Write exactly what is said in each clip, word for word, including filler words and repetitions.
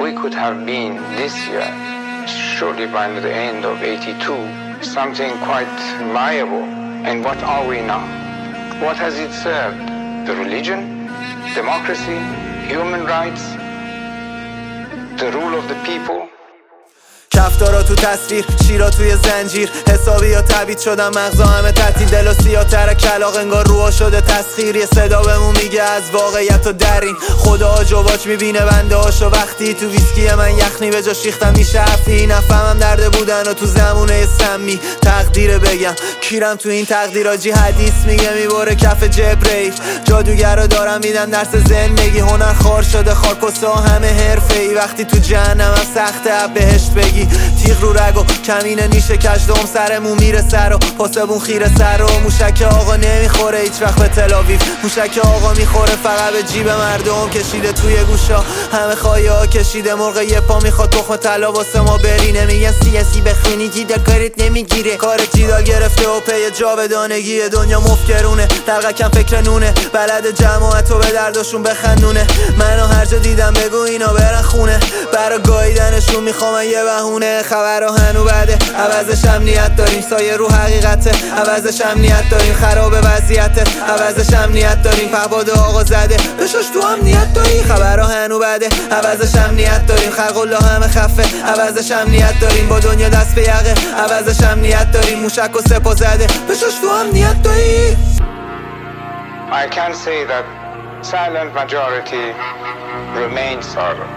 we could have been this year, surely by the end of eighty-two, something quite viable. And what are we now? What has it served? The religion? Democracy? Human rights? The rule of the people? کفتارا تو تصویر، شیرا توی زنجیر، حسابی یا تبیید شدن مغزا همه تعطیل، دل و سیاتر کلاغ انگار روها شده تسخیر. یه صدا بهمون میگه از واقعیت و درین خدا جواج میبینه بنده هاشو وقتی تو ویسکی من یخنی به جا شیختم میشه افی. نفهمم درده بودن و تو زمونه سمی تقدیر بگم کیرم تو این تقدیراجی. حدیث میگه میبره کف جبریل، جادوگر رو دارم میدم درس زندگی. هنر خار شده خاکوسا همه حرفه‌ای، وقتی تو جهنمم سخته بهشت بگی. تیغ رو رگ و کمینه نیشه کشدم سرمون میره سر و پاسبون خیره سر و موشک آقا نمیخوره هیچ وقت به تلاویو. موشک آقا میخوره فقط به جیب مردم، کشیده توی گوشا همه خواهی ها کشیده. مرغ یه پا میخواد تخم طلا واسه ما برینه، میگن سیاسی بخونی جیدا کارت نمیگیره. کار جیدا گرفته و پی جاودانگی دنیا مفکرونه، دلقکم فکر نونه، بلد جماعت و به دردشون بخندونه. منو هر جا دیدم بگو اینا برن خونه، برا گاییدنشون میخوام یه بهونه. خبرها هنو بده عوضش امنیت داریم، سایه رو حقیقته عوضش امنیت داریم. خراب وضعیته عوضش امنیت داریم، پهباد آقا زده بشاش تو امنیت داری. خبرها هنو بده عوضش امنیت داریم، خلق الله همه خفه عوضش امنیت داریم. با دنیا دست به یقه عوضش امنیت داریم، موشک و سپا زده بشاش تو امنیت داری. I can say that silent majority remains silent.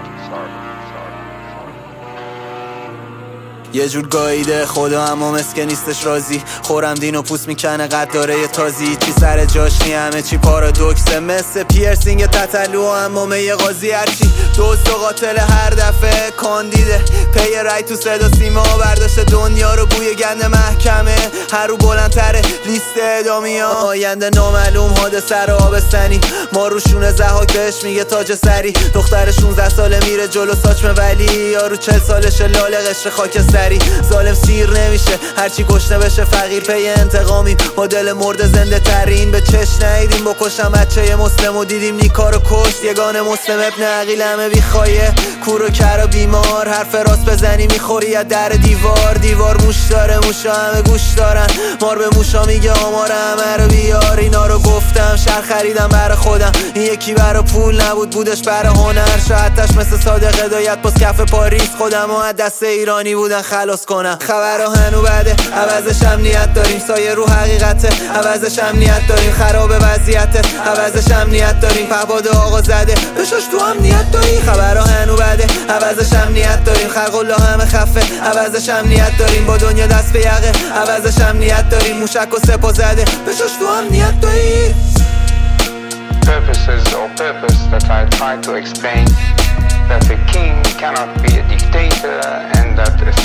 یه جور گاییده خدا اما مسکه نیستش راضی. خورم دین و پوست میکنه قد داره یه تازی، چی سر جاش نی همه چی پارادوکسه، مثل پیرسینگ تتلو اما می قاضی. هرچی دوست و قاتل هر دفعه کاندیده، پی رای تو صدا سیما برداشته دنیا رو بوی گند محکمه. هر رو بلندتره لیست اعدامی ها، آینده نامعلوم حادثه رو آبستنی. ما روشون زحاک بهش میگه تاج سری، دختر شونزده ساله میره جلو ساچمه ولی یارو چل سالشه لاله قشر خاکستری. ظالم سیر نمیشه هرچی گشنه بشه فقیر، پی انتقامیم با دل مرد زنده ترین. به چش نهیدیم بکشم بچه مسلم و دیدیم نیکار و کشت. یگان مسلم ابن عقیل همه بیخوایه، کور و کر و بیمار. حرف راست بزنی میخوری یا در دیوار. دیوار موش داره موشا همه گوش دارن، مار به موشا میگه آمار همه رو بیار. اینا رو گفتم شهر خریدم برا خودم، این یکی برا پول نبود بودش برا هنر. شاید مثل صادق هدایت باز کف پاریس، خودم و دست ایرانی بودن خلاص کنم. خبرها هنو بده عوضش امنیت داریم، سایه رو حقیقته عوضش امنیت داریم. خراب وضعیته عوضش امنیت داریم، پهباد آقا زده بشاش تو امنیت داری. خبرها هنو بده عوضش امنیت داریم، خلق الله همه خفه عوضش امنیت داریم. با دنیا دست به یقه عوضش امنیت داریم، موشک و سپا زده بشاش تو امنیت داری. Purposes or purpose that I try to explain, that a king cannot be a dictator and that a